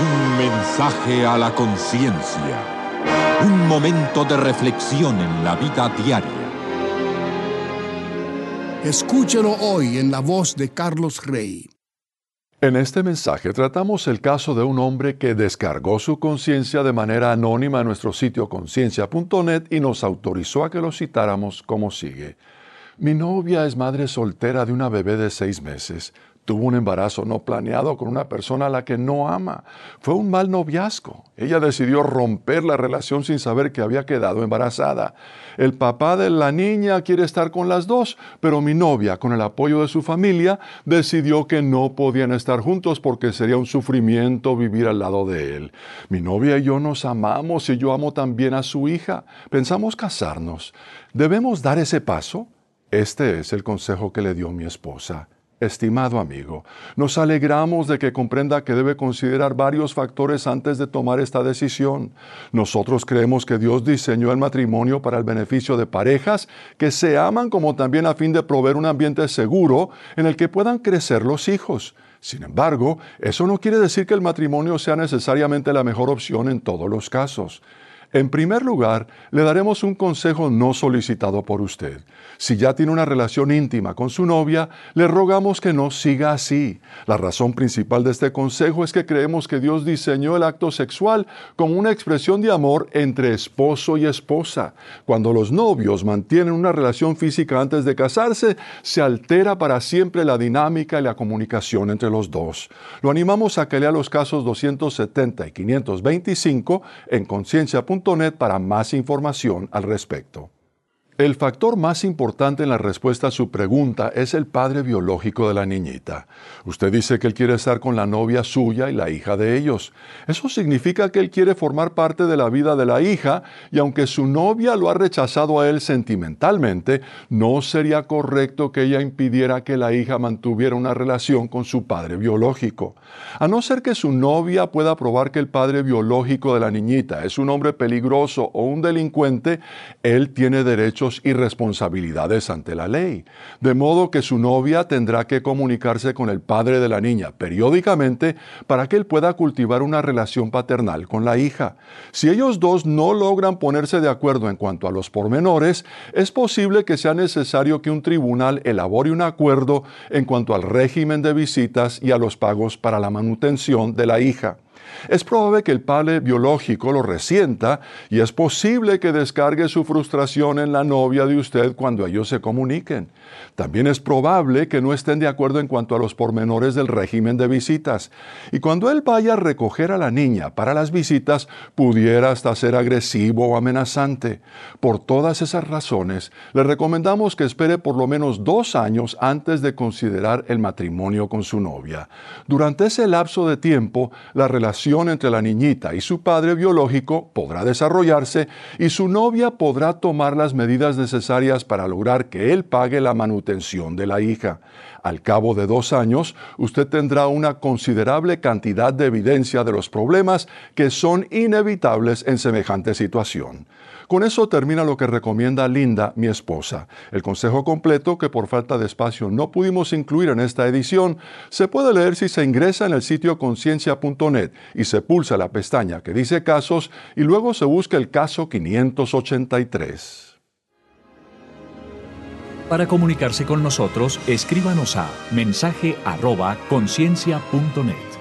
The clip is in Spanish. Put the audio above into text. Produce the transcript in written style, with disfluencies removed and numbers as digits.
Un mensaje a la conciencia. Un momento de reflexión en la vida diaria. Escúchelo hoy en la voz de Carlos Rey. En este mensaje tratamos el caso de un hombre que descargó su conciencia de manera anónima en nuestro sitio conciencia.net y nos autorizó a que lo citáramos como sigue. Mi novia es madre soltera de una bebé de 6 meses. Tuvo un embarazo no planeado con una persona a la que no ama. Fue un mal noviazgo. Ella decidió romper la relación sin saber que había quedado embarazada. El papá de la niña quiere estar con las dos, pero mi novia, con el apoyo de su familia, decidió que no podían estar juntos porque sería un sufrimiento vivir al lado de él. Mi novia y yo nos amamos y yo amo también a su hija. Pensamos casarnos. ¿Debemos dar ese paso? Este es el consejo que le dio mi esposa. Estimado amigo, nos alegramos de que comprenda que debe considerar varios factores antes de tomar esta decisión. Nosotros creemos que Dios diseñó el matrimonio para el beneficio de parejas que se aman, como también a fin de proveer un ambiente seguro en el que puedan crecer los hijos. Sin embargo, eso no quiere decir que el matrimonio sea necesariamente la mejor opción en todos los casos. En primer lugar, le daremos un consejo no solicitado por usted. Si ya tiene una relación íntima con su novia, le rogamos que no siga así. La razón principal de este consejo es que creemos que Dios diseñó el acto sexual como una expresión de amor entre esposo y esposa. Cuando los novios mantienen una relación física antes de casarse, se altera para siempre la dinámica y la comunicación entre los dos. Lo animamos a que lea los casos 270 y 525 en conciencia.net para más información al respecto. El factor más importante en la respuesta a su pregunta es el padre biológico de la niñita. Usted dice que él quiere estar con la novia suya y la hija de ellos. Eso significa que él quiere formar parte de la vida de la hija, y aunque su novia lo ha rechazado a él sentimentalmente, no sería correcto que ella impidiera que la hija mantuviera una relación con su padre biológico. A no ser que su novia pueda probar que el padre biológico de la niñita es un hombre peligroso o un delincuente, él tiene derechos y responsabilidades ante la ley. De modo que su novia tendrá que comunicarse con el padre de la niña periódicamente para que él pueda cultivar una relación paternal con la hija. Si ellos dos no logran ponerse de acuerdo en cuanto a los pormenores, es posible que sea necesario que un tribunal elabore un acuerdo en cuanto al régimen de visitas y a los pagos para la manutención de la hija. Es probable que el padre biológico lo resienta y es posible que descargue su frustración en la novia de usted cuando ellos se comuniquen. También es probable que no estén de acuerdo en cuanto a los pormenores del régimen de visitas. Y cuando él vaya a recoger a la niña para las visitas, pudiera hasta ser agresivo o amenazante. Por todas esas razones, le recomendamos que espere por lo menos 2 años antes de considerar el matrimonio con su novia. Durante ese lapso de tiempo, la relación entre la niñita y su padre biológico podrá desarrollarse y su novia podrá tomar las medidas necesarias para lograr que él pague la manutención de la hija. Al cabo de 2 años, usted tendrá una considerable cantidad de evidencia de los problemas que son inevitables en semejante situación. Con eso termina lo que recomienda Linda, mi esposa. El consejo completo, que por falta de espacio no pudimos incluir en esta edición, se puede leer si se ingresa en el sitio conciencia.net y se pulsa la pestaña que dice casos y luego se busca el caso 583. Para comunicarse con nosotros, escríbanos a mensaje@conciencia.net.